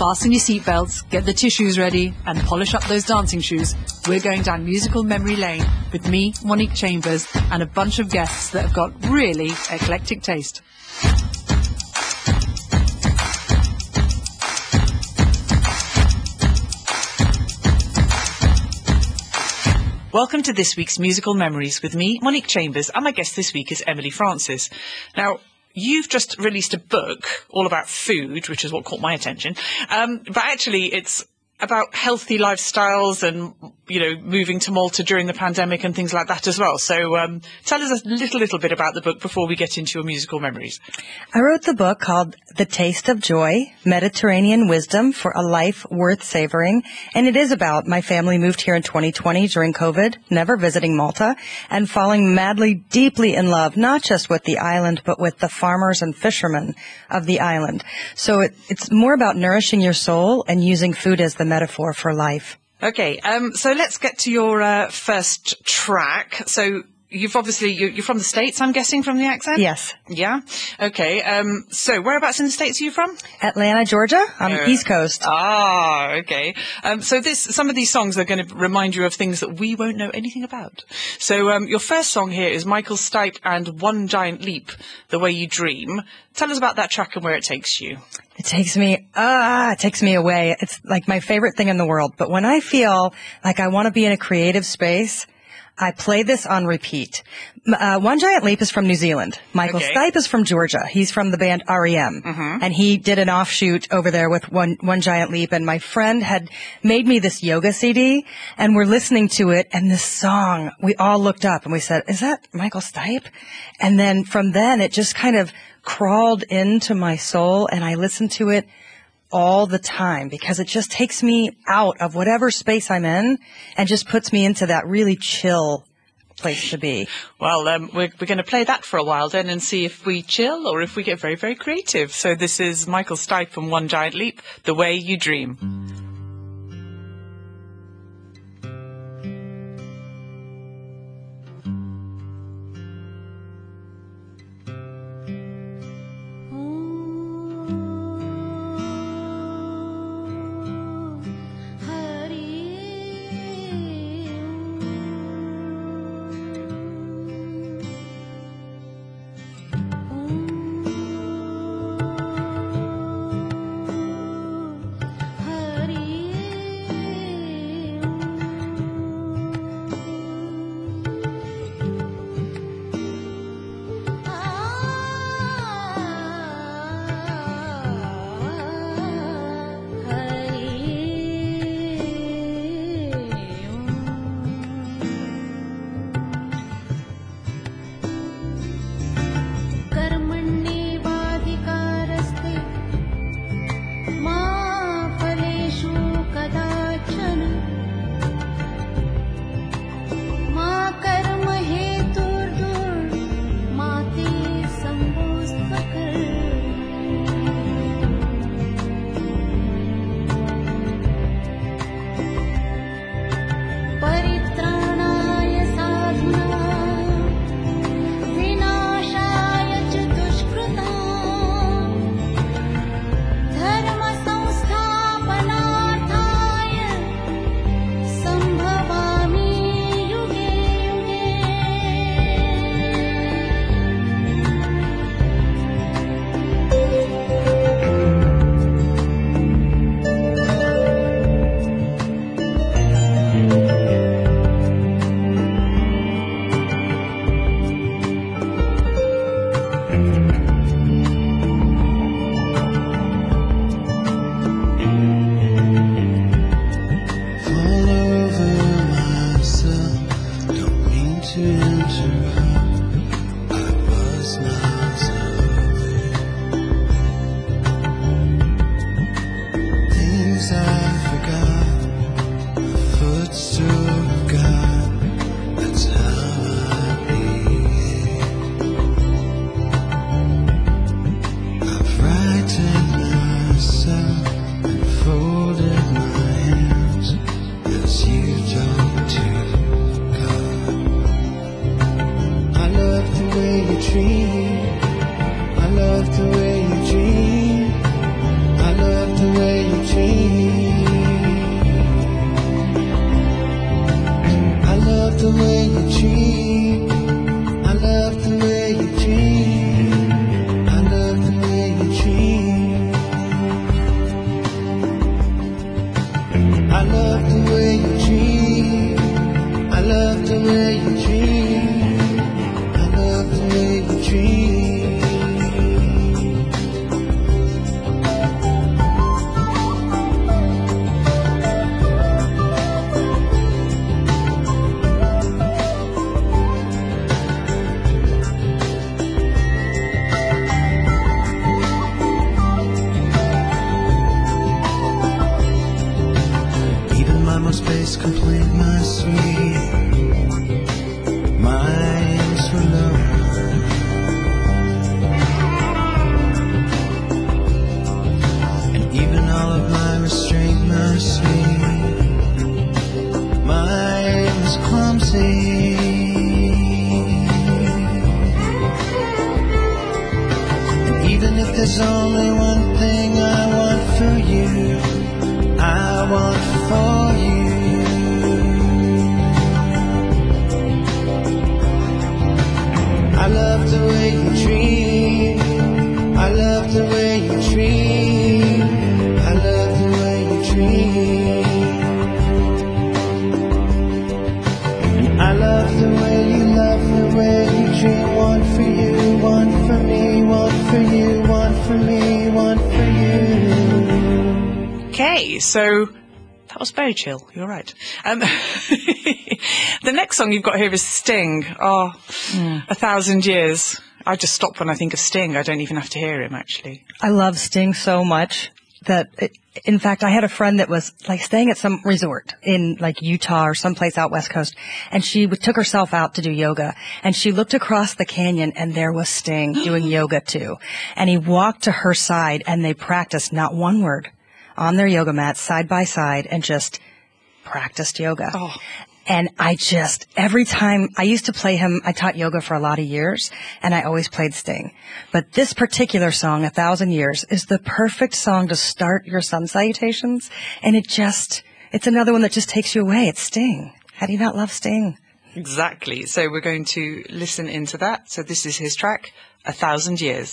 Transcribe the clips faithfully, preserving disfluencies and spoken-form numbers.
Fasten your seatbelts, get the tissues ready, and polish up those dancing shoes. We're going down musical memory lane with me, Monique Chambers, and a bunch of guests that have got really eclectic taste. Welcome to this week's Musical Memories with me, Monique Chambers, and my guest this week is Emily Francis. Now, you've just released a book all about food, which is what caught my attention, um, but actually it's about healthy lifestyles and, you know, moving to Malta during the pandemic and things like that as well. So um, tell us a little, little bit about the book before we get into your musical memories. I wrote the book called The Taste of Joy, Mediterranean Wisdom for a Life Worth Savoring. And it is about my family moved here in twenty twenty during COVID, never visiting Malta, and falling madly, deeply in love, not just with the island, but with the farmers and fishermen of the island. So it, it's more about nourishing your soul and using food as the metaphor for life. Okay, um, so let's get to your uh, first track. So you've obviously, you, you're from the States, I'm guessing, from the accent? Yes. Yeah? Okay, um, so whereabouts in the States are you from? Atlanta, Georgia, on the Uh, East Coast. Ah, okay. Um, so this, some of these songs are going to remind you of things that we won't know anything about. So um, your first song here is Michael Stipe and One Giant Leap, The Way You Dream. Tell us about that track and where it takes you. It takes me, ah, it takes me away. It's like my favorite thing in the world. But when I feel like I want to be in a creative space, I play this on repeat. Uh, One Giant Leap is from New Zealand. Michael Okay. Stipe is from Georgia. He's from the band R E M. Mm-hmm. And he did an offshoot over there with One, One Giant Leap. And my friend had made me this yoga C D, and we're listening to it. And this song, we all looked up and we said, is that Michael Stipe? And then from then, it just kind of crawled into my soul, and I listened to it all the time because it just takes me out of whatever space I'm in and just puts me into that really chill place to be. Well, um, we're, we're going to play that for a while then and see if we chill or if we get very, very creative. So this is Michael Stipe from One Giant Leap, The Way You Dream. Hari last complaint, my sweet. My aims were low. And even all of my restraint, my sweet. My aim was clumsy. And even if there's only one thing I want for you, I want for you. I love the way you dream. I love the way you dream. I love the way you dream. And I love the way you love the way you dream. One for you, one for me, one for you, one for me, one for you. Okay, so that was very chill. You're right. Um, the next song you've got here is Sting. Oh, mm. A Thousand Years. I just stop when I think of Sting. I don't even have to hear him, actually. I love Sting so much that, it, in fact, I had a friend that was like staying at some resort in like Utah or someplace out West Coast, and she w- took herself out to do yoga, and she looked across the canyon, and there was Sting doing yoga too. And he walked to her side, and they practiced not one word on their yoga mat side by side and just practiced yoga. Oh. And I just, every time, I used to play him, I taught yoga for a lot of years, and I always played Sting. But this particular song, A Thousand Years, is the perfect song to start your sun salutations, and it just, it's another one that just takes you away. It's Sting. How do you not love Sting? Exactly. So we're going to listen into that. So this is his track, A Thousand Years.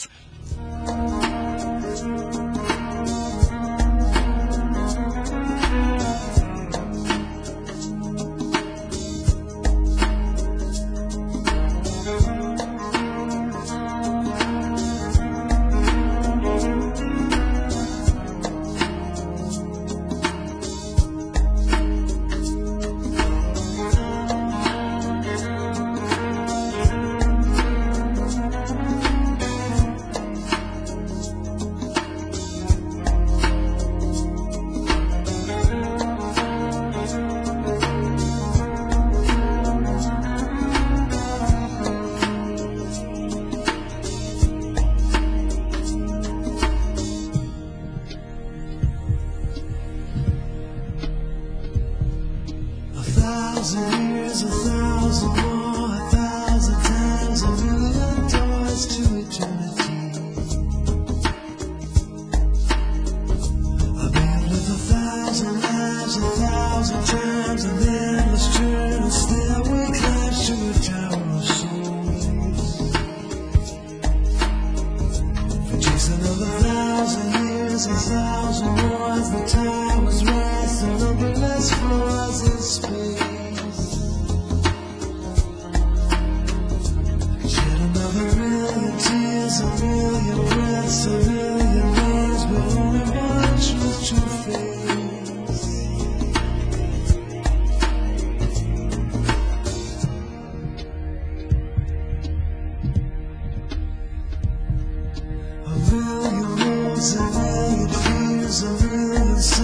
A million fears, a million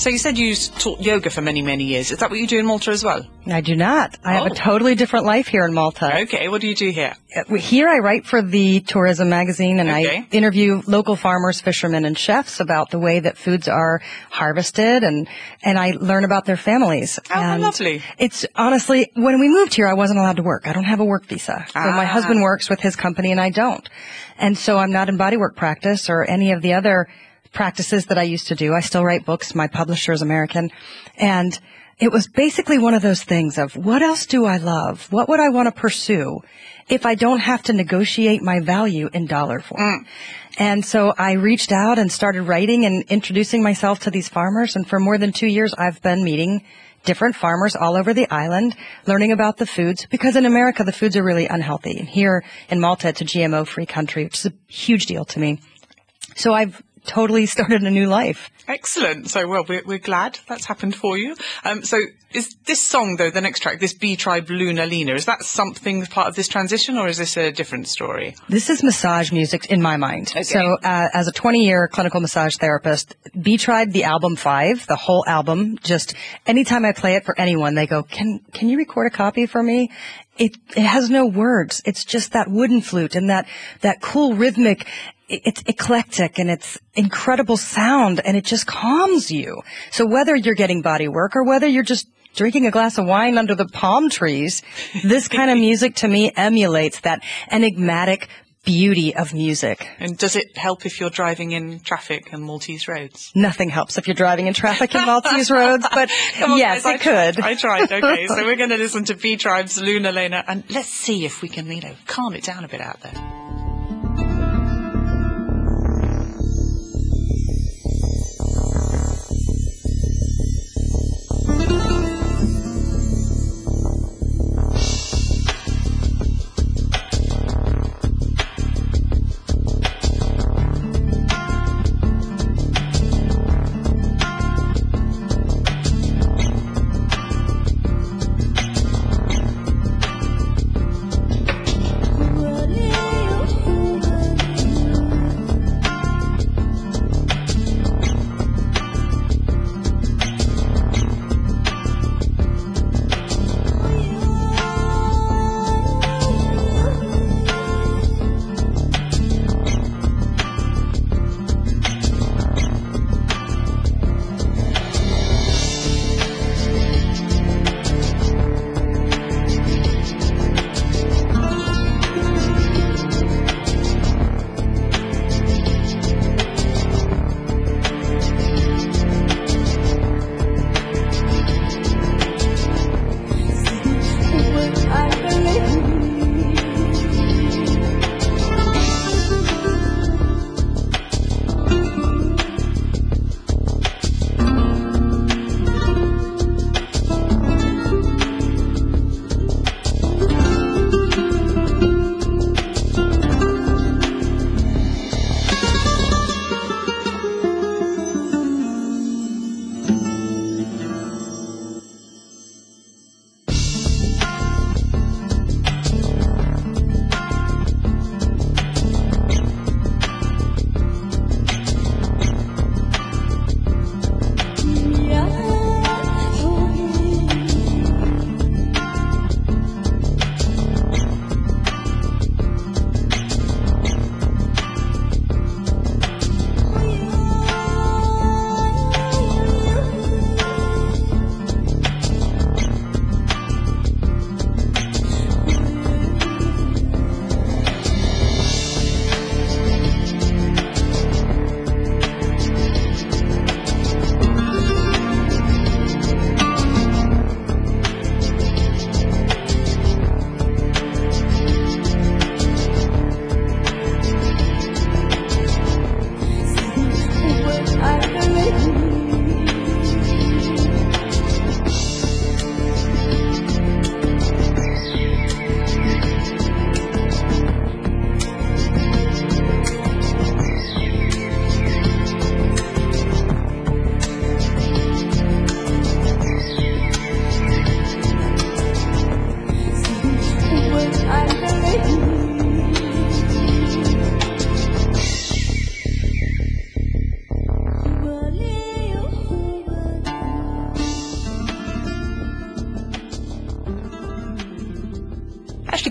So you said you s- taught yoga for many, many years. Is that what you do in Malta as well? I do not. I have Oh. a totally different life here in Malta. Okay, what do you do here? Uh, Here I write for the tourism magazine, and Okay. I interview local farmers, fishermen, and chefs about the way that foods are harvested, and and I learn about their families. Oh, and lovely. It's honestly, when we moved here, I wasn't allowed to work. I don't have a work visa. So my Ah. husband works with his company, and I don't. And so I'm not in bodywork practice or any of the other practices that I used to do. I still write books. My publisher is American. And it was basically one of those things of, what else do I love? What would I want to pursue if I don't have to negotiate my value in dollar form? And so I reached out and started writing and introducing myself to these farmers. And for more than two years, I've been meeting different farmers all over the island, learning about the foods, because in America, the foods are really unhealthy. And here in Malta, it's a G M O-free country, which is a huge deal to me. So I've totally started a new life. Excellent. So, well, we're, we're glad that's happened for you. Um, so is this song, though, the next track, this B-Tribe Luna Lena, is that something part of this transition, or is this a different story? This is massage music in my mind. Okay. So uh, as a twenty-year clinical massage therapist, B-Tribe, the album five, the whole album, just anytime I play it for anyone, they go, can can you record a copy for me? It it has no words. It's just that wooden flute and that, that cool rhythmic, it- it's eclectic and it's incredible sound, and it just calms you. So whether you're getting body work or whether you're just drinking a glass of wine under the palm trees, this kind of music to me emulates that enigmatic beauty of music. And does it help if you're driving in traffic and Maltese roads? Nothing helps if you're driving in traffic in Maltese roads, but Come on, yes, guys, it I could. tried. I tried. Okay, so we're going to listen to B-Tribe's Luna Lena, and let's see if we can, you know, calm it down a bit out there. Whoa.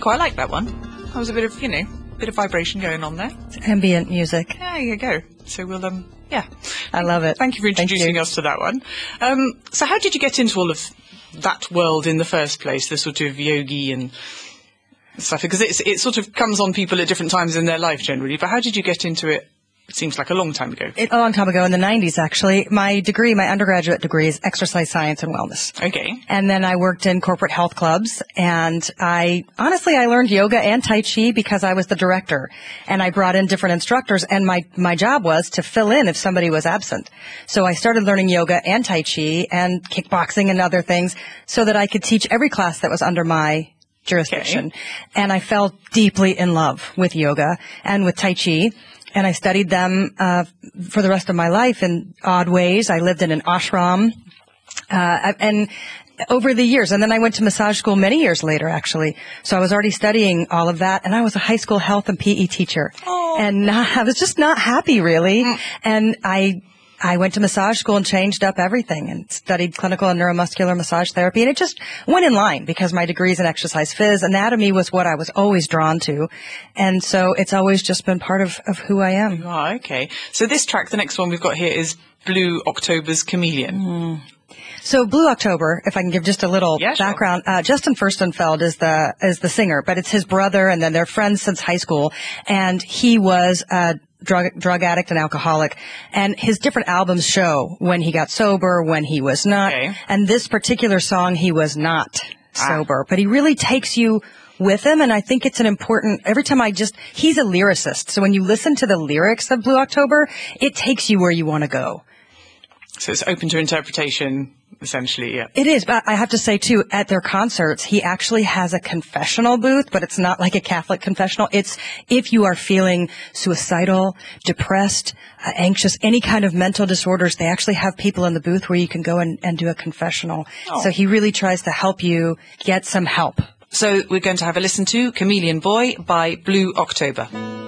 quite like that one. That was a bit of, you know, bit of vibration going on there. Ambient music. There you go. So we'll, um, yeah. I love it. Thank you for Thank introducing you. us to that one. Um, so how did you get into all of that world in the first place, the sort of yogi and stuff? Because it's, it sort of comes on people at different times in their life generally, but how did you get into it? It seems like a long time ago. It, a long time ago, in the nineties, actually. My degree, my undergraduate degree is exercise science and wellness. Okay. And then I worked in corporate health clubs, and I, honestly, I learned yoga and Tai Chi because I was the director. And I brought in different instructors, and my, my job was to fill in if somebody was absent. So I started learning yoga and Tai Chi and kickboxing and other things so that I could teach every class that was under my jurisdiction. Okay. And I fell deeply in love with yoga and with Tai Chi. And I studied them uh for the rest of my life in odd ways. I lived in an ashram, uh and over the years, and then I went to massage school many years later, actually. So I was already studying all of that, and I was a high school health and P E teacher. Oh. And not, I was just not happy, really. Mm. And I I went to massage school and changed up everything and studied clinical and neuromuscular massage therapy. And it just went in line because my degree's in exercise phys. Anatomy was what I was always drawn to. And so it's always just been part of, of who I am. Oh, okay. So this track, the next one we've got here is Blue October's Chameleon. Mm. So Blue October, if I can give just a little yeah, sure. background, uh, Justin Furstenfeld is the, is the singer, but it's his brother, and then they're friends since high school. And he was a drug, drug addict and alcoholic. And his different albums show when he got sober, when he was not. Okay. And this particular song, he was not ah. sober, but he really takes you with him. And I think it's an important, every time I just, he's a lyricist. So when you listen to the lyrics of Blue October, it takes you where you want to go. So it's open to interpretation, essentially, yeah. It is, but I have to say, too, at their concerts, he actually has a confessional booth, but it's not like a Catholic confessional. It's if you are feeling suicidal, depressed, uh, anxious, any kind of mental disorders, they actually have people in the booth where you can go and, and do a confessional. Oh. So he really tries to help you get some help. So we're going to have a listen to Chameleon Boy by Blue October.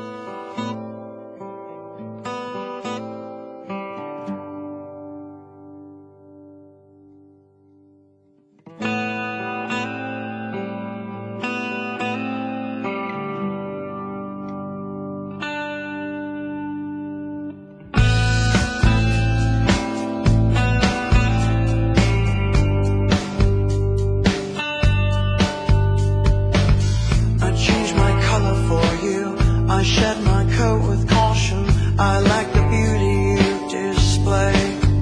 Shed my coat with caution. I like the beauty you display.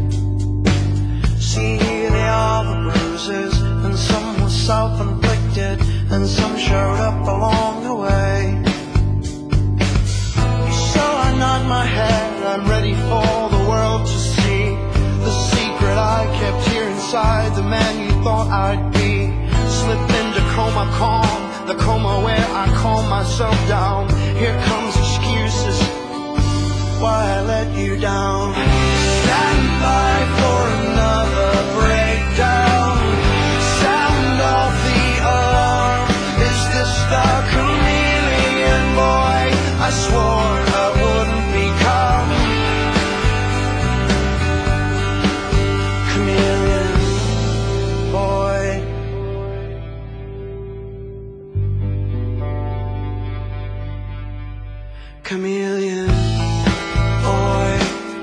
See, here they are, the bruises, and some were self-inflicted, and some showed up along the way. So I nod my head, I'm ready for the world to see the secret I kept here inside, the man you thought I'd be. Slip into coma calm, the coma where I calm myself down. Here comes excuses why I let you down. Stand by for another breakdown. Sound off the alarm. Is this the chameleon boy I swore I wouldn't become? Chameleon boy. Chameleon boy.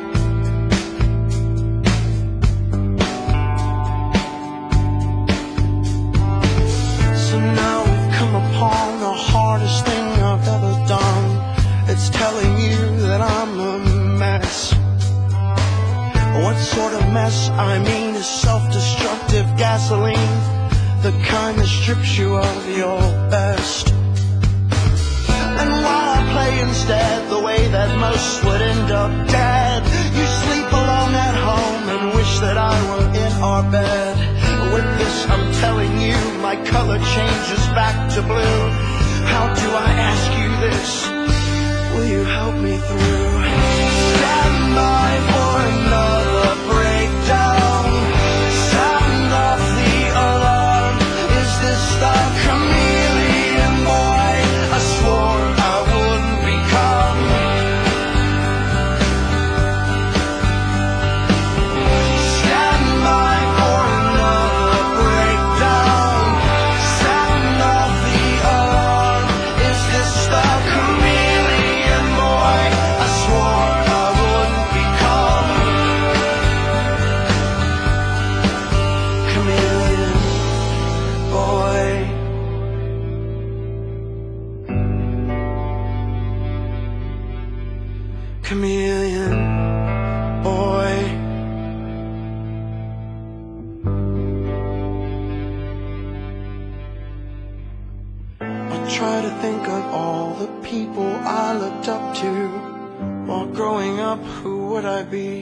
So now we've come upon the hardest thing I've ever done. It's telling you that I'm a mess. What sort of mess? I mean is self-destructive gasoline, the kind that strips you of your best. And while I play instead the way that most would end up dead, you sleep alone at home and wish that I were in our bed. With this I'm telling you, my color changes back to blue. How do I ask you this? Will you help me through? Stand by for another breakdown. Sound off the alarm. Is this the chameleon boy I swore I wouldn't become? Stand by for another breakdown. Sound off the alarm. chameleon boy. I try to think of all the people I looked up to while growing up. Who would I be?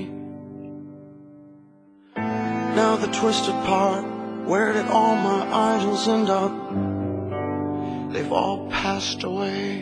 Now the twisted part, where did all my idols end up? They've all passed away.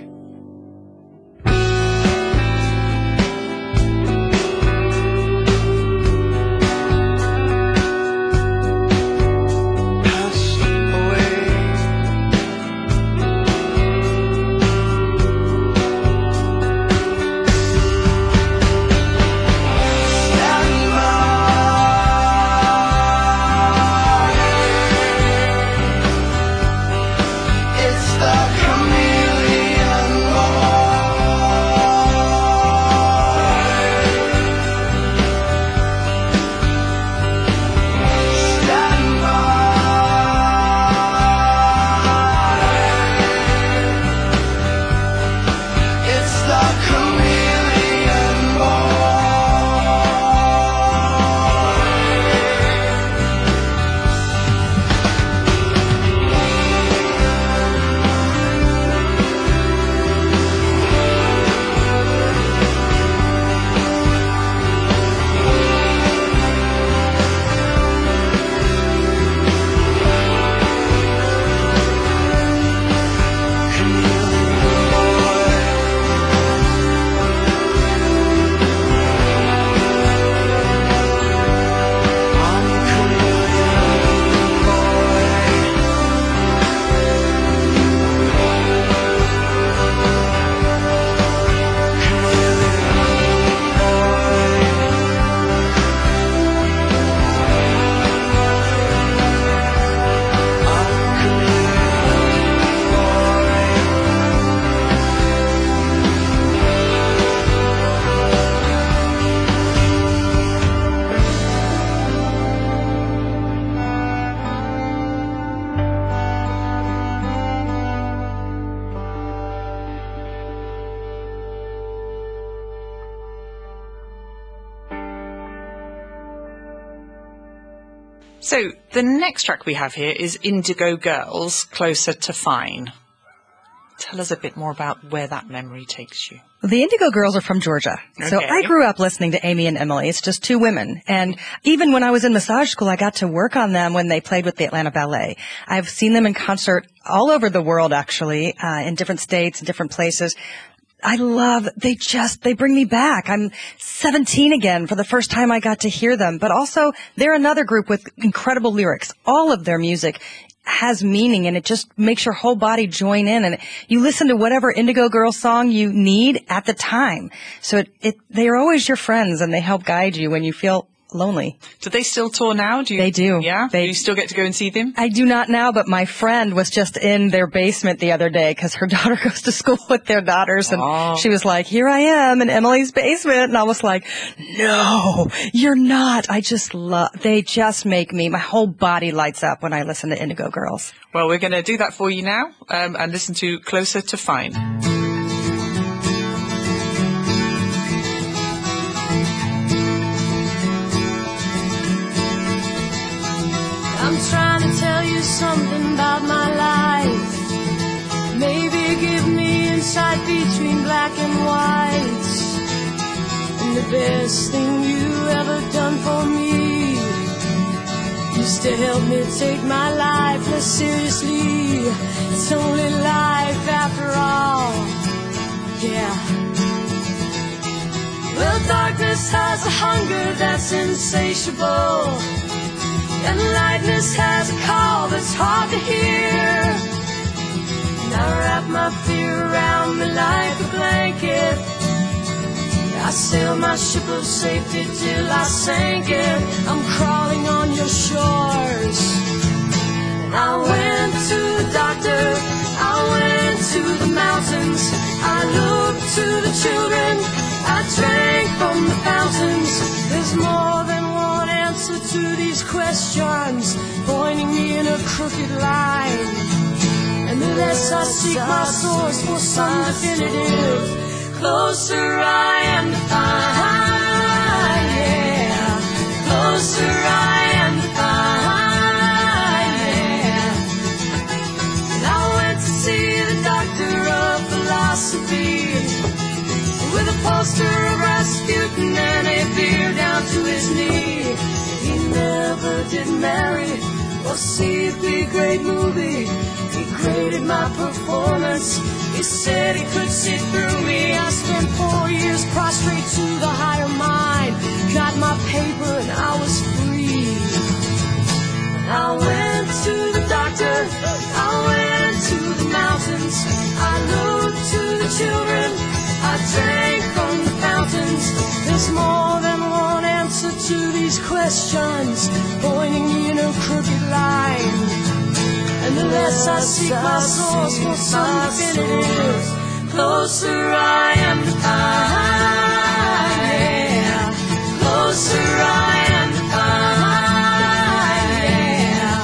So the next track we have here is Indigo Girls, Closer to Fine. Tell us a bit more about where that memory takes you. The Indigo Girls are from Georgia. Okay. So I grew up listening to Amy and Emily. It's just two women. And even when I was in massage school, I got to work on them when they played with the Atlanta Ballet. I've seen them in concert all over the world, actually, uh, in different states, in different places. I love, they just, they bring me back. I'm seventeen again for the first time I got to hear them. But also, they're another group with incredible lyrics. All of their music has meaning, and it just makes your whole body join in, and you listen to whatever Indigo Girls song you need at the time. So it, it, they are always your friends, and they help guide you when you feel lonely. Do they still tour now? Do you, they do. Yeah? They, do you still get to go and see them? I do not now, but my friend was just in their basement the other day because her daughter goes to school with their daughters, and oh. she was like, here I am in Emily's basement, and I was like, no, you're not. I just love, they just make me, my whole body lights up when I listen to Indigo Girls. Well, we're going to do that for you now, um, and listen to Closer to Fine. I'm trying to tell you something about my life. Maybe give me insight between black and white. And the best thing you ever done for me is to help me take my life less seriously. It's only life after all. Yeah. Well, darkness has a hunger that's insatiable, and lightness has a call that's hard to hear. And I wrap my fear around me like a blanket. I sail my ship of safety till I sink it. I'm crawling on your shores. And I went to the doctor, I went to the mountains, I looked to the children, I drank from the fountains. There's more than one answer to these questions, pointing me in a crooked line. And the less I seek my source for some definitive closer I am to find, yeah, closer I am to find, yeah. And I went to see the doctor of philosophy with a poster of Rasputin and a beer down to his knee. He never did marry or see a big great movie. He graded my performance. He said he could see through me. I spent four years prostrate to the higher mind. Got my paper and I was free. I went to the doctor. I went to the mountains. I looked to the children. I drank from the fountains. There's more than one answer to these questions, pointing me in a crooked line. And the less I seek my source for some definitive, closer I am to find, yeah, closer I am to find, yeah.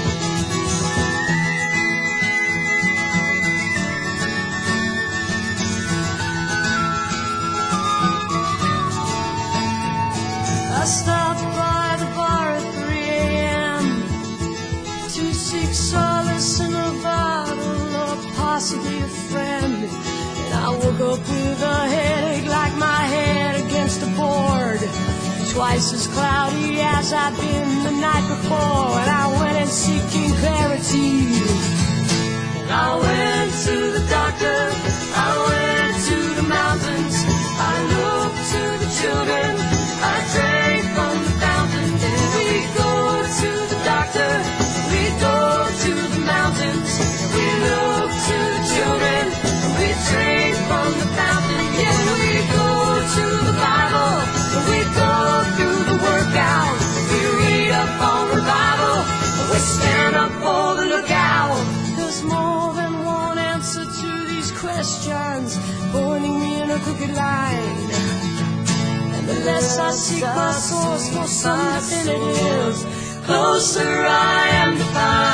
I stopped by the bar at three a.m. to seek solace in a bottle or possibly a friend. And I woke up with a headache like my head against a board, twice as cloudy as I'd been the night before. And I went in seeking clarity. And I went to the doctor. I went to the mountains. I looked to the children. I drank from the fountain. And we go to the doctor. We go to the mountains. We look to the children. We drink from the fountain. Yeah, we go to the Bible. We go through the workout. We read up on revival. We stand up for the lookout. There's more than one answer to these questions, pointing me in a crooked line. And the less I seek my source for some definitives, closer I am to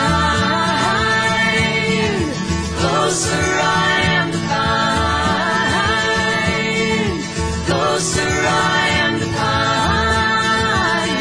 find, closer I am to find, closer I am to find,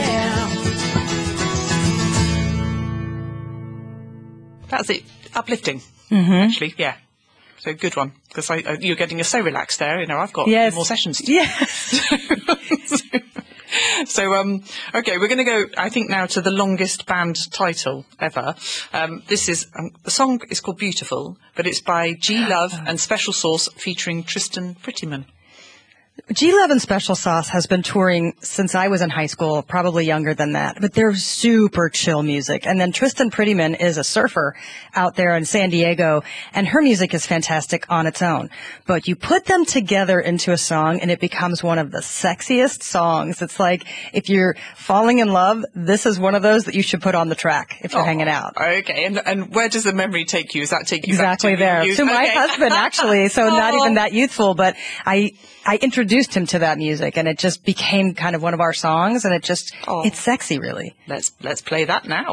yeah. That's it. Uplifting. Mm-hmm. Actually, yeah. So good one, because I, I, you're getting us so relaxed there. You know, I've got Yes. more sessions to do. Yes. so, so, um, okay, we're going to go, I think, now to the longest band title ever. Um, this is, um, the song is called Beautiful, but it's by G Love and Special Sauce featuring Tristan Prettyman. G Love and Special Sauce has been touring since I was in high school, probably younger than that, but they're super chill music. And then Tristan Prettyman is a surfer out there in San Diego, and her music is fantastic on its own. But you put them together into a song, and it becomes one of the sexiest songs. It's like, if you're falling in love, this is one of those that you should put on the track if you're Oh, hanging out. Okay, and and where does the memory take you? Does that take you Exactly back to there. your youth? To my Okay. husband, actually. So not Oh. even that youthful, but I, I introduced him to that music, and it just became kind of one of our songs, and it just, Oh. it's sexy, really. Let's let's play that now.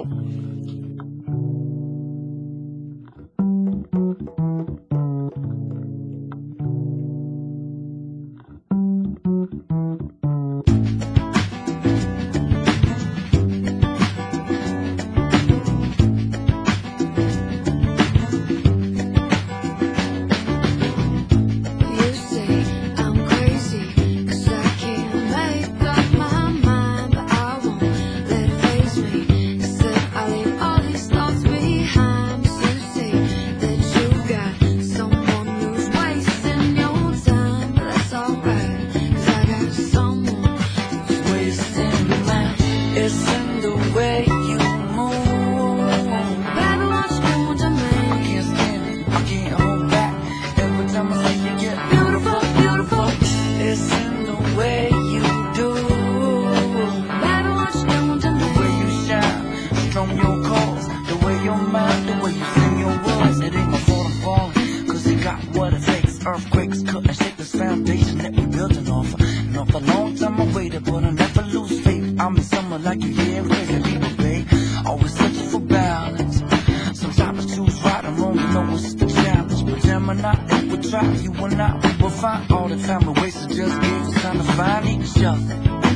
You say I'm crazy 'cause I can't make up my mind, but I won't let it faze me. Instead, I leave all these thoughts behind. 'Cause you say that you got someone who's wasting your time, but that's alright 'cause I got someone who's wasting mine. It's in the way you move. Baby, what you doing to me? I can't stand it. I can't hold back. Every time I see you get Beautiful, beautiful. it's in the way you do. Baby, what you doing to The me? way you shine, strum your chords, the way your mind, the way you sing your words. It ain't my fault I'm falling, 'cause it got what it takes. Earthquakes couldn't shake this foundation that we building off of. And off a long time I waited, but I never lose faith. I'm in someone like you, yeah, crazy people, babe. Always searching for balance. Sometimes I choose right and wrong, you know it's the challenge. But Gemini, if we try, you and I, we will find all the time we wasted just gave us time to find each other.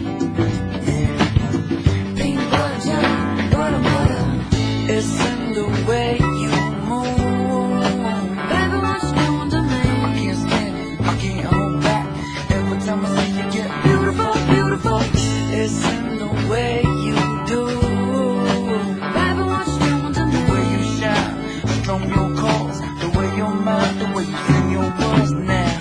Yeah. Peanut butter, jelly, butter, butter. It's in the way you move. Baby, what you doing to me? I can't stand it, I can't hold back. Every time I see you get Beautiful, beautiful. it's in the way you do. Baby, what you doing to The me? way you shine, strum your chords, the way your mind, the way you sing your words now.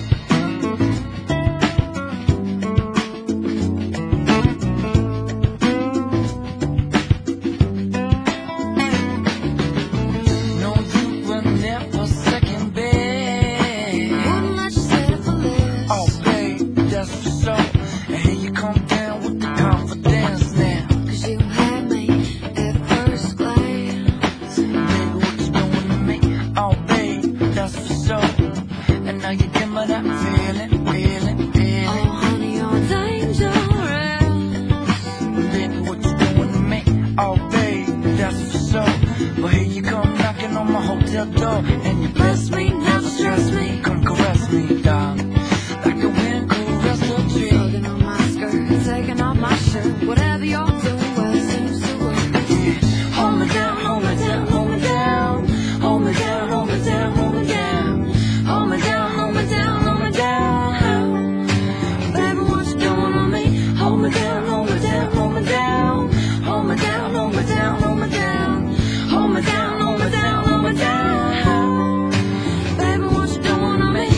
No, you were never second best. Wouldn't let you settle for less. Oh, babe, that's for sure. And here you come down with the confidence now. Cause you had me at first glance. Baby, what you doing to me? Oh, babe, that's for sure. And now you give me that feeling, feeling, Oh, feeling. honey, you're dangerous. Baby, what you doing to me? Oh, babe, that's for sure. But here you come knocking on my hotel door. And you bless me, never stress me. Come caress me, darling. Like the wind caress the tree. Tugging on my skirt, taking off my shirt. Whatever you're doing, well, it seems to work. Hold me down, hold me down, hold me down. Hold me down, hold me down, hold me down. Hold me down, hold me down, hold me down. Baby, what you doing on me? Hold me down, hold me down, hold me down. Hold me down, hold me down, hold me down. Hold me down, hold me down, hold me down. Baby, what you doing on me?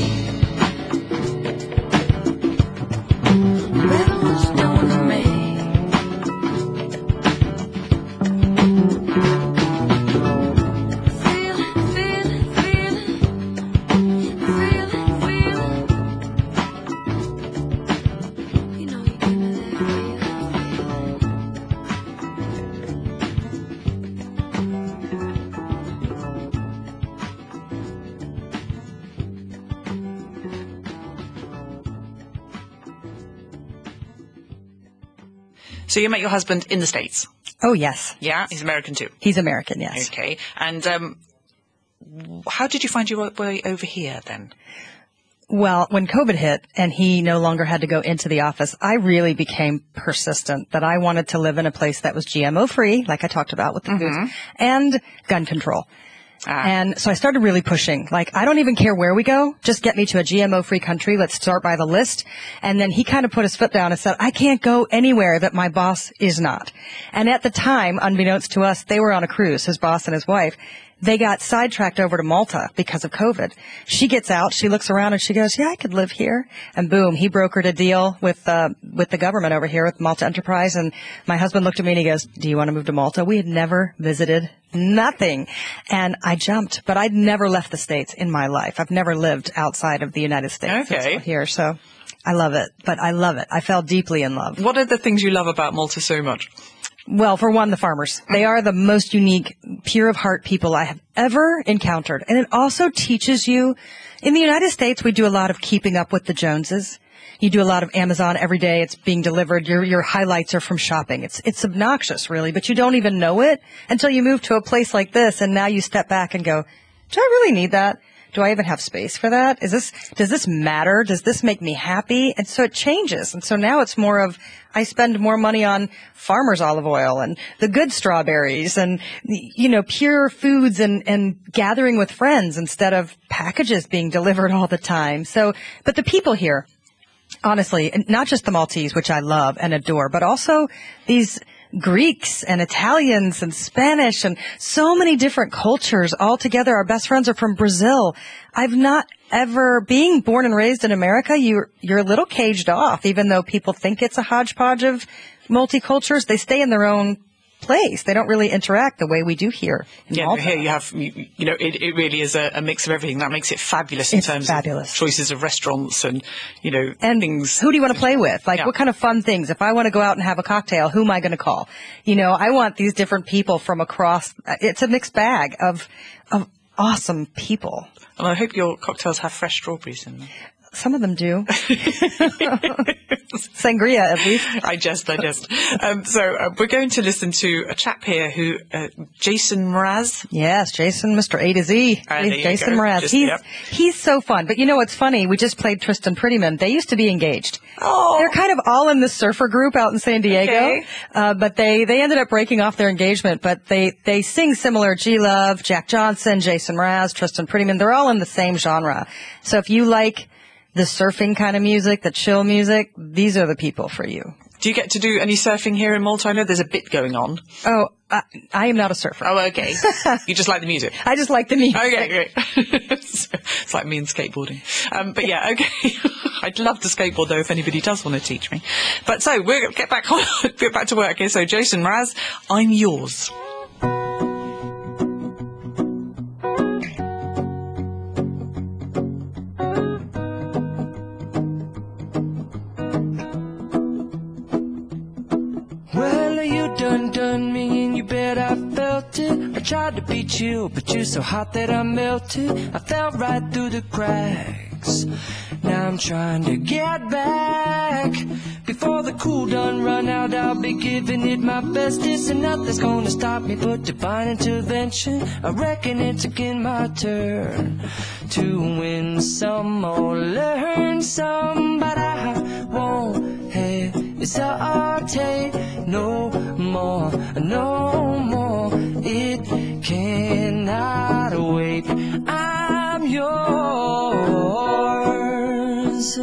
Baby, what you doing to me? Feel it, feel it, feel it. Feel it, feel it. You know you give me that feeling, feeling. So you met your husband in the States. Oh, yes. Yeah, he's American too. He's American, yes. Okay. And um, how did you find your way over here then? Well, when COVID hit and he no longer had to go into the office, I really became persistent that I wanted to live in a place that was G M O free, like I talked about with the foods, and gun control. Ah. And so I started really pushing, like, I don't even care where we go. Just get me to a G M O free country. Let's start by the list. And then he kind of put his foot down and said, I can't go anywhere that my boss is not. And at the time, unbeknownst to us, they were on a cruise, his boss and his wife. They got sidetracked over to Malta because of COVID. She gets out, she looks around and she goes, yeah, I could live here. And boom, he brokered a deal with, uh, with the government over here with Malta Enterprise. And my husband looked at me and he goes, do you want to move to Malta? We had never visited nothing. And I jumped, but I'd never left the States in my life. I've never lived outside of the United States. Okay. Since we're here. So I love it, but I love it. I fell deeply in love. What are the things you love about Malta so much? Well, for one, the farmers. They are the most unique, pure of heart people I have ever encountered. And it also teaches you, in the United States, we do a lot of keeping up with the Joneses. You do a lot of Amazon every day. It's being delivered. Your, your highlights are from shopping. It's, it's obnoxious, really, but you don't even know it until you move to a place like this. And now you step back and go, do I really need that? Do I even have space for that? Is this, does this matter? Does this make me happy? And so it changes. And so now it's more of, I spend more money on farmers olive oil and the good strawberries and, you know, pure foods and, and gathering with friends instead of packages being delivered all the time. So, but the people here, honestly, and not just the Maltese, which I love and adore, but also these Greeks and Italians and Spanish and so many different cultures all together. Our best friends are from Brazil. I've not ever, being born and raised in America, you're, you're a little caged off, even though people think it's a hodgepodge of multicultures. They stay in their own place. They don't really interact the way we do here in Yeah, Malta. here you have, you, you know, it, it really is a, a mix of everything. That makes it fabulous in It's terms fabulous. of choices of restaurants and, you know, And things. who do you want to play with? Like, Yeah. what kind of fun things? If I want to go out and have a cocktail, who am I going to call? You know, I want these different people from across. It's a mixed bag of of awesome people. And I hope your cocktails have fresh strawberries in them. some of them do. Sangria, at least. I jest, I jest. Um, so uh, we're going to listen to a chap here who, uh, Jason Mraz. Yes, Jason, Mister A to Z. Ah, there you Jason go. Mraz. Just- he's yep. he's so fun. But you know what's funny? We just played Tristan Prettyman. They used to be engaged. Oh. They're kind of all in the surfer group out in San Diego. Okay. Uh, but they, they ended up breaking off their engagement. But they, they sing similar. G-Love, Jack Johnson, Jason Mraz, Tristan Prettyman. They're all in the same genre. So if you like the surfing kind of music, the chill music, these are the people for you. Do you get to do any surfing here in Malta? I know there's a bit going on. Oh, I, I am not a surfer. Oh, okay. You just like the music. I just like the music. Okay, great. It's like me and skateboarding. Um, but yeah, okay. I'd love to skateboard though if anybody does want to teach me. But so we'll get back on, get back to work. Okay, so Jason Mraz, I'm yours. Well, you done done me and you bet I felt it. I tried to beat you, but you're so hot that I melted. I fell right through the cracks. Now I'm trying to get back. Before the cool done run out, I'll be giving it my bestest. And nothing's gonna stop me but divine intervention. I reckon it's again my turn to win some or learn some. But I won't hesitate no more, no more. It cannot wait. I'm yours.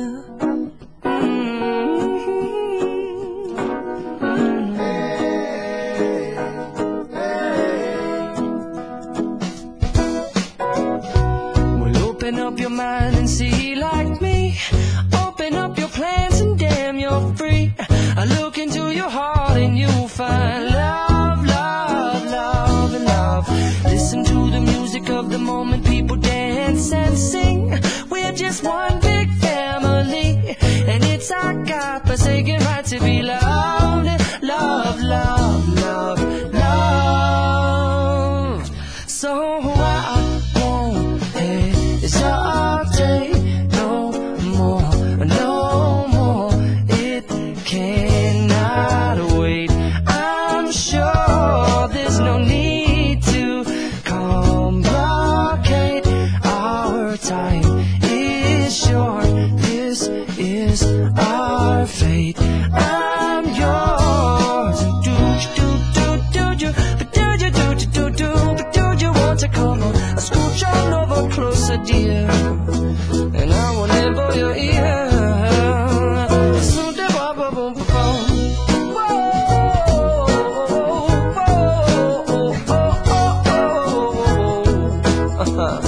Open up your mind and see like me. Open up your plans and damn, you're free. I look into your heart and you'll find love, love, love, and love. Listen to the music of the moment, people dance and sing. We're just one big family, and it's our God-forsaken right to be loved. Love, love, love, love. So I won't hesitate no more, no more. It cannot wait. I'm sure there's no need to complicate. Our time is short. This is our fate. I'm yours. Do do do do do, but do you do do do do, but do you want to come on? I scooch on over closer, dear, and I will nibble your ear. So da ba ba boom ba boom. Whoa, whoa, oh, oh, oh, oh.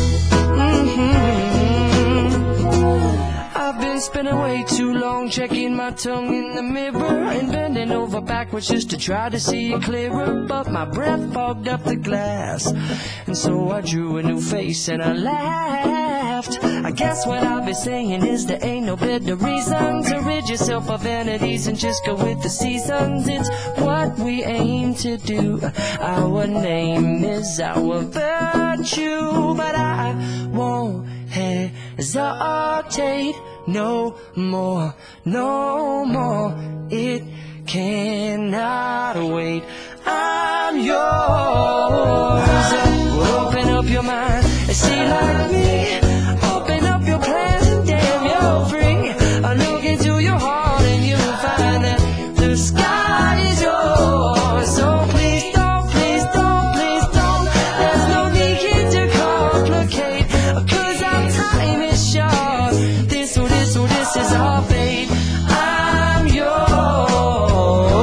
I've been spending way too long checking my tongue in the mirror and bending over backwards just to try to see it clearer. But my breath fogged up the glass, and so I drew a new face and I laughed. I guess what I'll be saying is there ain't no better reason to rid yourself of vanities and just go with the seasons. It's what we aim to do. Our name is our virtue, but I won't hesitate no more, no more. It cannot wait. I'm yours. Open up your mind and see like me. Open up your plans and damn, you're free. I look into your heart and you'll find that the sky is yours. So please don't, please don't, please don't. There's no need here to complicate, 'cause our time is short. This or this or this is our fate. I'm yours.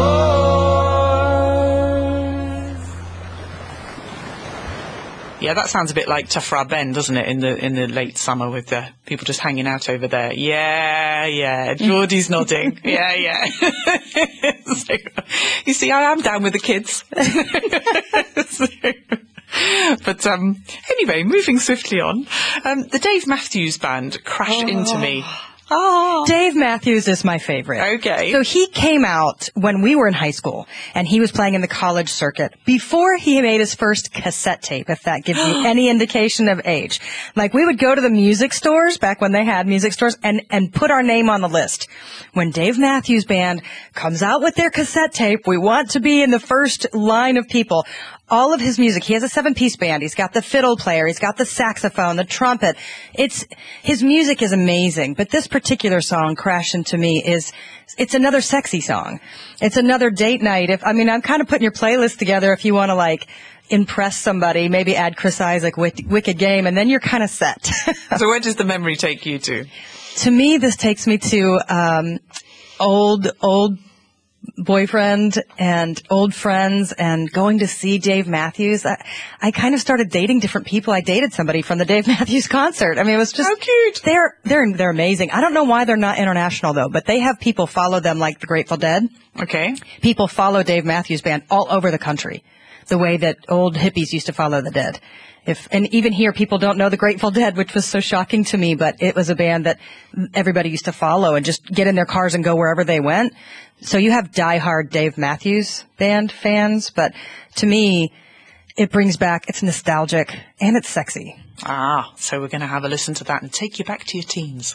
Yeah, that sounds a bit like Tufra Bend, doesn't it? In the in the late summer with the people just hanging out over there. Yeah, yeah. Geordie's nodding. Yeah, yeah. So, you see, I am down with the kids. So, but um, anyway, moving swiftly on. Um, the Dave Matthews Band, Crash Into Me. Oh. Dave Matthews is my favorite. Okay. So he came out when we were in high school, and he was playing in the college circuit before he made his first cassette tape, if that gives you any indication of age. Like, we would go to the music stores back when they had music stores and, and put our name on the list. When Dave Matthews Band comes out with their cassette tape, we want to be in the first line of people. All of his music, he has a seven-piece band. He's got the fiddle player. He's got the saxophone, the trumpet. It's, his music is amazing. But this particular song, Crash Into Me, is, it's another sexy song. It's another date night. If, I mean, I'm kind of putting your playlist together if you want to, like, impress somebody, maybe add Chris Isaak, Wick, Wicked Game, and then you're kind of set. So where does the memory take you to? To me, this takes me to, um, old, old, boyfriend and old friends and going to see Dave Matthews. I, I kind of started dating different people. I dated somebody from the Dave Matthews concert. I mean, it was just How cute. They're they're they're amazing. I don't know why they're not international though, but they have people follow them like the Grateful Dead. Okay. People follow Dave Matthews Band all over the country, the way that old hippies used to follow the Dead. If, and even here, people don't know the Grateful Dead, which was so shocking to me, but it was a band that everybody used to follow and just get in their cars and go wherever they went. So you have diehard Dave Matthews Band fans, but to me, it brings back, it's nostalgic and it's sexy. Ah, so we're going to have a listen to that and take you back to your teens.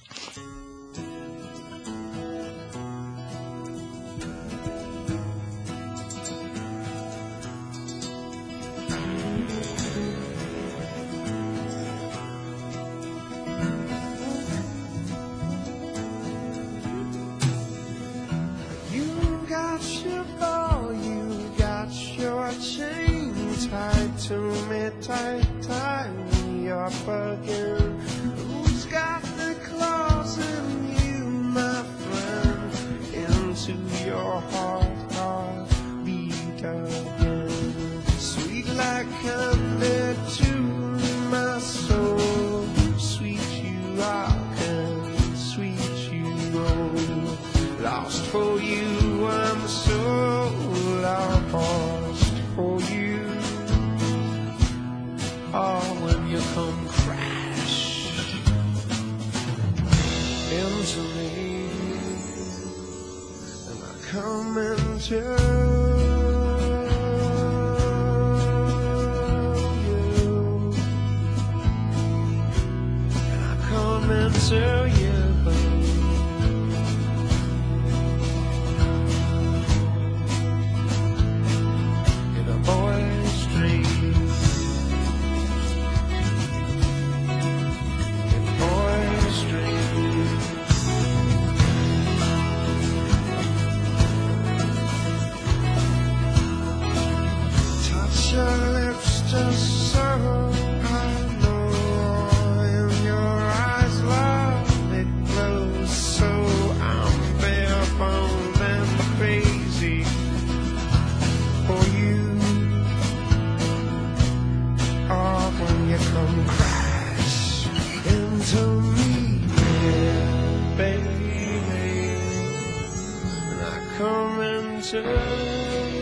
To me, tight, tie me up again. Who's got the claws in you, my friend? Into your heart, heart beat again. Sweet like candy to my soul. Sweet you are, and sweet you roll. Lost for you, I'm so lost for you. Oh, when you come crash into me, and I come into you, and I come into you. In a boy's dream. Your lips just so I know in your eyes, love it glows so I'm bare-boned and crazy for you. Oh, when you come crash into me, yeah, baby, and I come into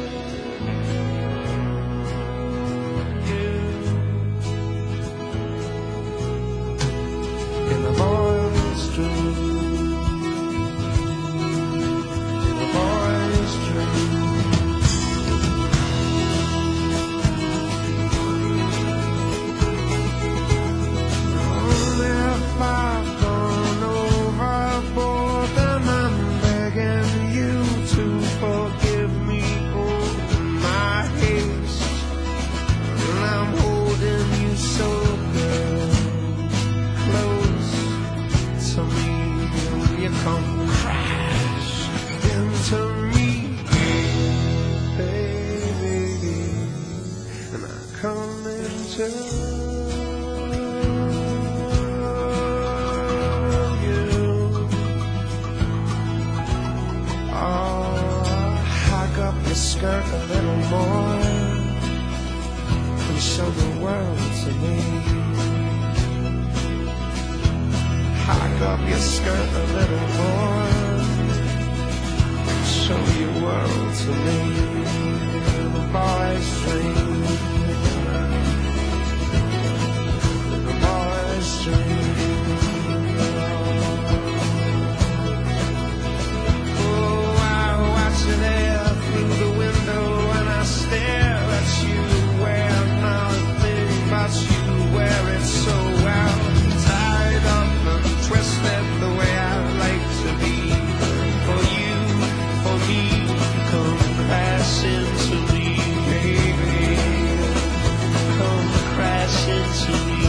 skirt a little more and show the world to me. Hike up your skirt a little more and show your world to me. The boys dream, the boys dream. crash into me, baby. Come crash into me.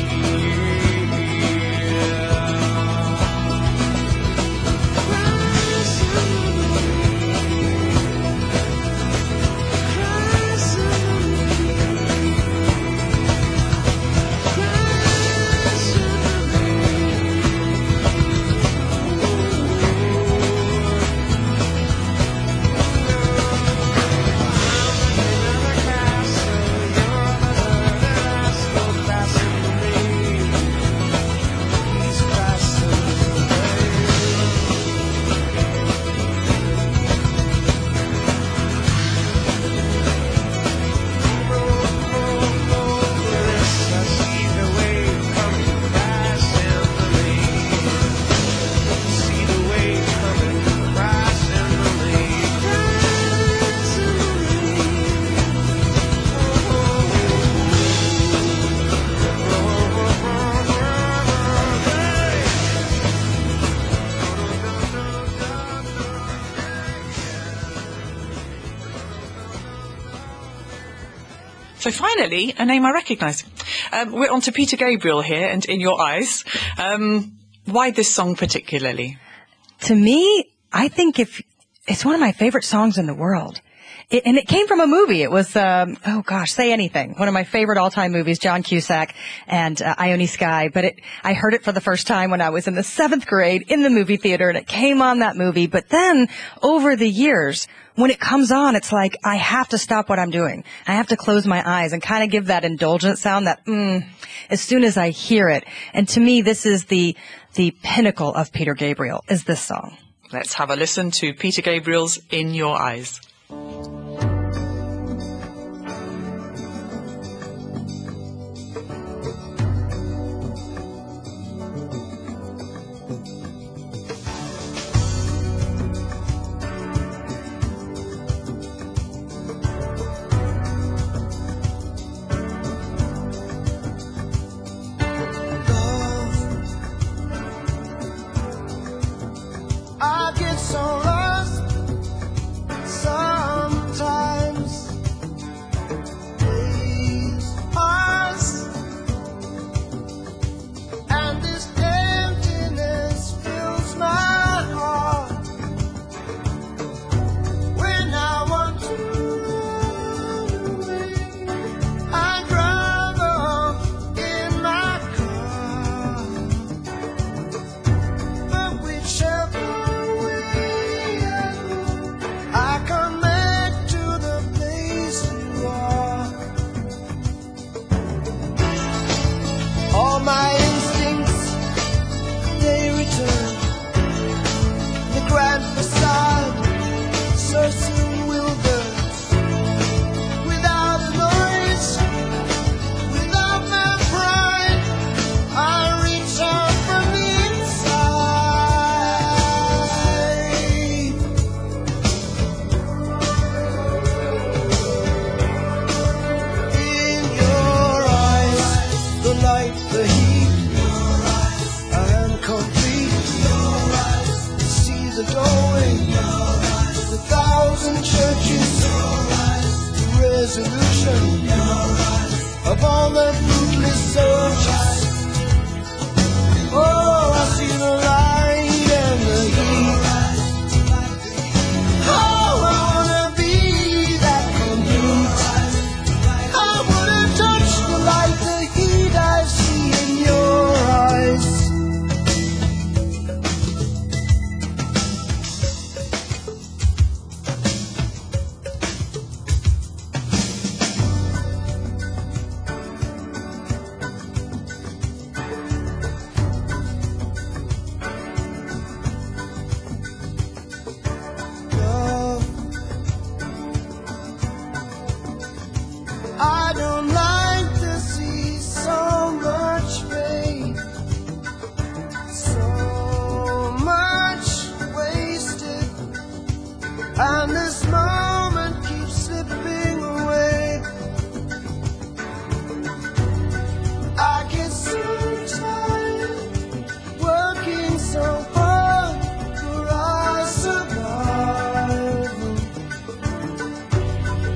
So finally, a name I recognise. Um, we're on to Peter Gabriel here and In Your Eyes. Um, why this song particularly? To me, I think if it's one of my favorite songs in the world. It, and it came from a movie. It was, um, oh gosh, Say Anything. One of my favorite all-time movies, John Cusack and uh, Ione Skye. But it, I heard it for the first time when I was in the seventh grade in the movie theater, and it came on that movie. But then, over the years, when it comes on, it's like I have to stop what I'm doing. I have to close my eyes and kind of give that indulgent sound that, mm, as soon as I hear it. And to me, this is the, the pinnacle of Peter Gabriel, is this song. Let's have a listen to Peter Gabriel's In Your Eyes. I get so lost sometimes. Days pass, and this emptiness fills my heart. When I want to run away, I drive off in my car. But whichever I come back to the place you are. All my instincts, they return. The grand facade so soon will burn. Without a noise, without my pride, I reach out from the inside. In your eyes, the light, the heat, I am complete. See the doorway, the thousand churches, the resolution of all the fruitless searches. Oh, I see the light and the heat. Oh, I wanna be that complete. I wanna touch the light, the heat I see in your eyes. Love, I don't like to see so much pain, so much wasted, and this moment keeps slipping away. I get so tired working so hard for our survival.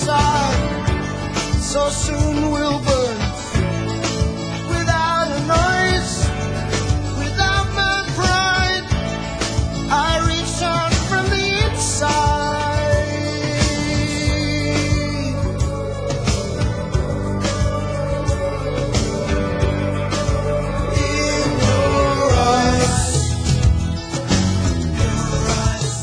inside, so soon we'll burn. Without a noise, without my pride, I reach out from the inside. In your eyes, your eyes,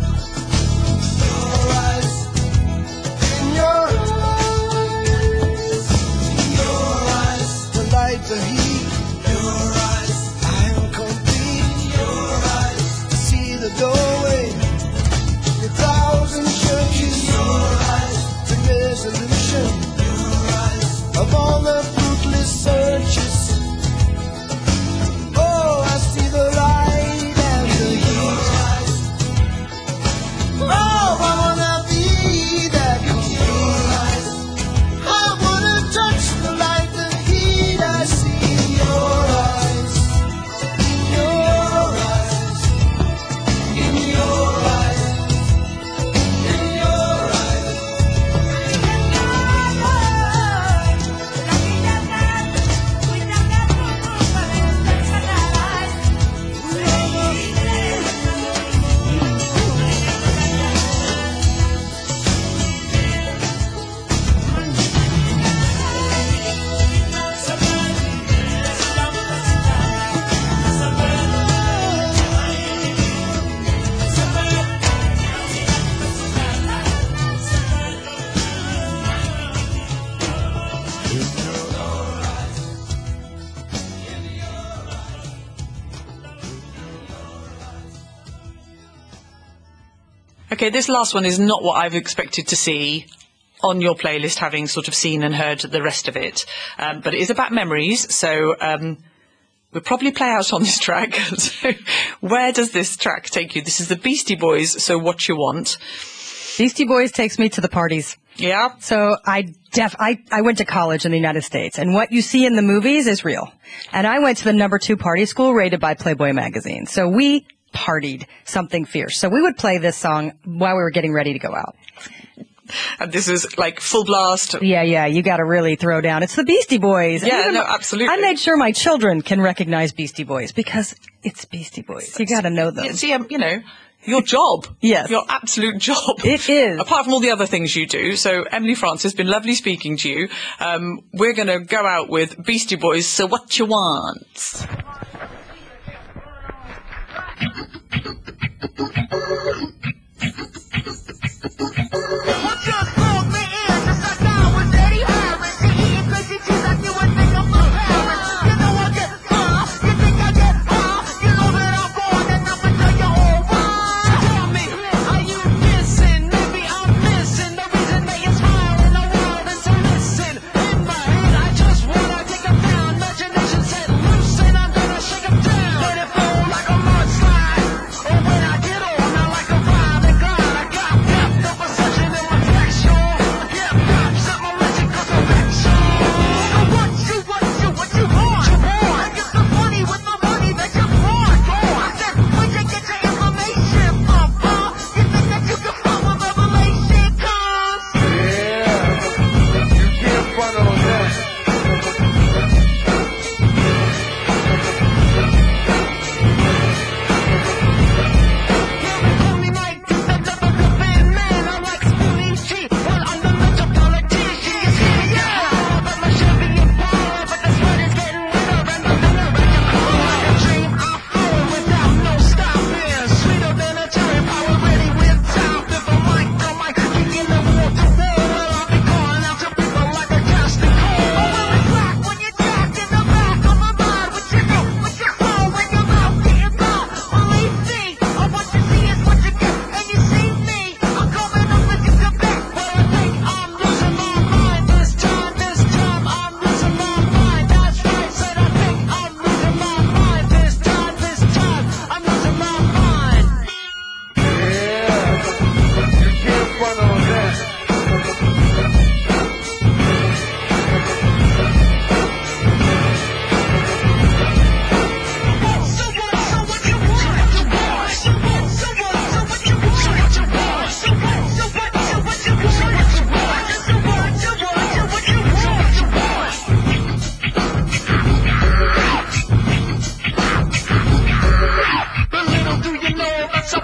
your eyes, in your eyes, your eyes, the light, the heat, your eyes, I am complete, your eyes, to see the doorway, a thousand churches, your eyes, the resolution, your eyes, of all the fruitless searches. Oh, I see the light and the heat. Oh, I wanna be that complete. I wanna touch the light, the heat I see in your eyes, in your eyes, in your eyes, in your eyes. Okay, this last one is not what I've expected to see on your playlist, having sort of seen and heard the rest of it. Um, but it is about memories, so um, we'll probably play out on this track. So where does this track take you? This is the Beastie Boys, So What You Want. Beastie Boys takes me to the parties. Yeah? So I def I, I went to college in the United States, and what you see in the movies is real. And I went to the number two party school rated by Playboy magazine. So we partied something fierce. So we would play this song while we were getting ready to go out. And this is like full blast. Yeah, yeah, you got to really throw down. It's the Beastie Boys. And Yeah, even no, my- absolutely. I made sure my children can recognize Beastie Boys because it's Beastie Boys. You got to know them. Yeah, see, um, you know, your job. Yes. Your absolute job. It is. Apart from all the other things you do. So, Emily Francis, been lovely speaking to you. Um, we're going to go out with Beastie Boys, So What You Want. Listen, in my head, I just wanna take 'em down. Imagination said, loosen, I'm gonna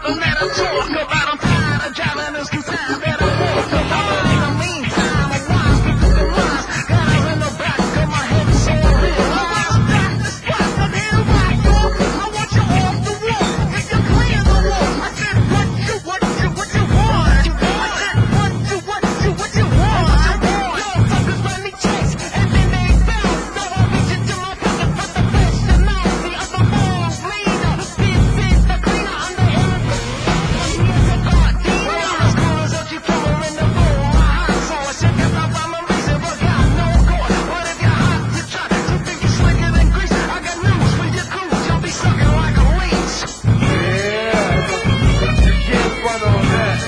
nothing that I talk about. I'm tired of driving this concern that I walk about. In the meantime, I'm wise to the rise. Guys in the back of my head so real. I was back to spot, but here I go. I want you off the wall. If you clear the wall, I said, what you, what you, what you want? I said, what you, what you, what you want? Y'all fuckers let me chase, and then they bounce. So I reach into my pocket for the best and now the other balls leader. This is the cleaner, I'm the enemy. Here's a god, demon. As cool as what you come in the bowl. My hot sauce, check it out, I'm amazing, but got no core. What if you're hot to try? You think you're slicker than grease? I got news for your crew, you'll be sucking like a leech. Yeah, you can't front on that.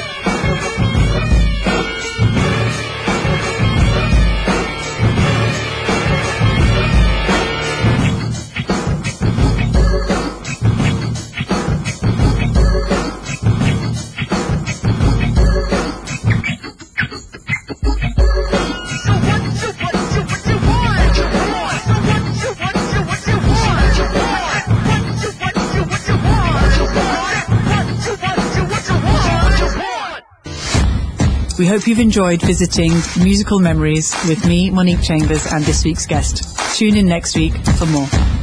So what you, what you, what you want? So what you, what you, what you want? What you, what you, what you want? What you, what you, what you want? We hope you've enjoyed visiting Musical Memories with me, Monique Chambers, and this week's guest. Tune in next week for more.